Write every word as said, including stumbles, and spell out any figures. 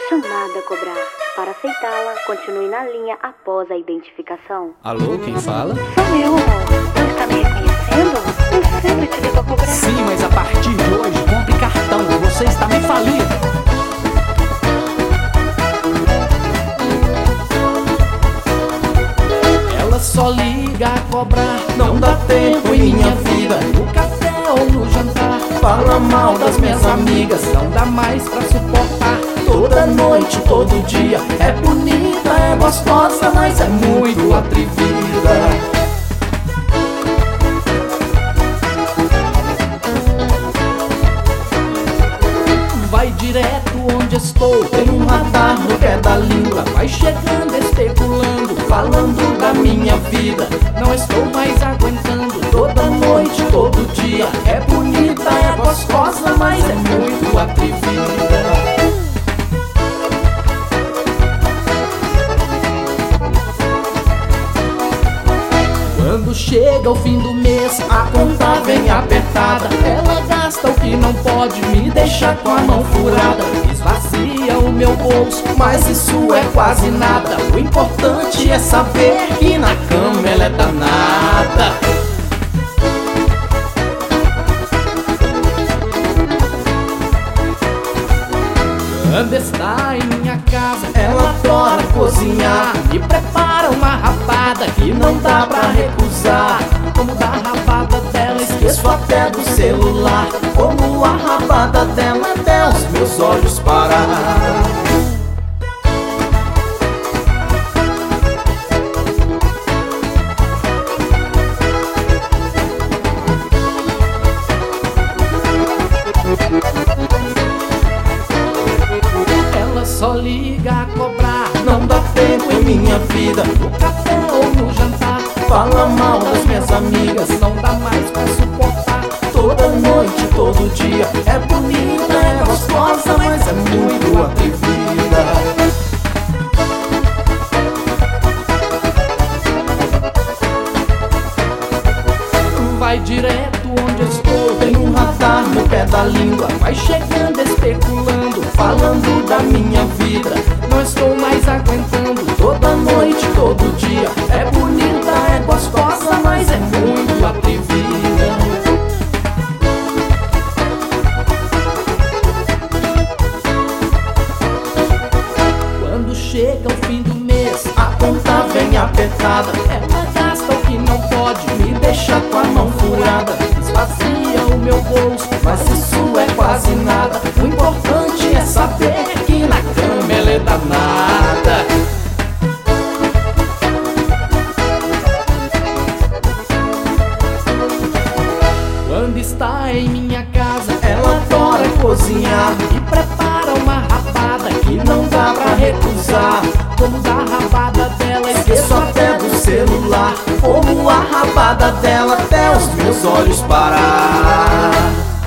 Chamada a cobrar. Para aceitá-la, continue na linha após a identificação. Alô, quem fala? Sou eu, amor. Não está me reconhecendo? Eu sempre te ligo a cobrar. Sim, mas a partir de hoje, compre cartão. Você está me falindo. Ela só liga a cobrar. Não dá tempo em minha vida. No café ou no jantar, Fala mal das minhas amigas. não dá mais pra suportar. Toda noite, todo dia. É bonita, é gostosa, mas é muito atrevida. Vai direto onde estou, Tem um radar no pé da língua, vai chegando especulando, falando da minha vida. não estou mais aguentando. Toda noite, todo dia. É bonita, é gostosa, mas é muito atrevida. Quando chega o fim do mês, A conta vem apertada. ela gasta o que não pode, me deixa com a mão furada, esvazia o meu bolso, Mas isso é quase nada. O importante é saber que na cama ela é danada. quando está em minha casa, Ela adora cozinhar, me prepara uma rabada que não dá pra recusar. como da rabada dela, Esqueço até do celular. Como a rabada dela até os meus olhos parar. ela só liga a cobrar. Não dá tempo em minha vida. No café ou no jantar, Fala mal das minhas amigas. não dá mais pra suportar. Toda noite, todo dia. É bonita, é gostosa, mas é muito atrevida. Vai direto onde estou, Tem um radar no pé da língua, vai chegando especulando, falando da minha vida. não estou mais aguentando. Toda noite, todo dia. É bonita, é gostosa, mas é muito atrevida. Quando chega o fim do mês, A conta vem apertada. ela gasta o que não pode, Me deixa com a mão furada. esvazia o meu bolso, Mas isso é quase nada. O importante é saber que na cama ela é danada. quando está em minha casa, Ela adora cozinhar, me prepara uma rabada que não dá pra recusar. como da rabada dela, Esqueço até do celular. Como a rabada dela até os meus olhos parar.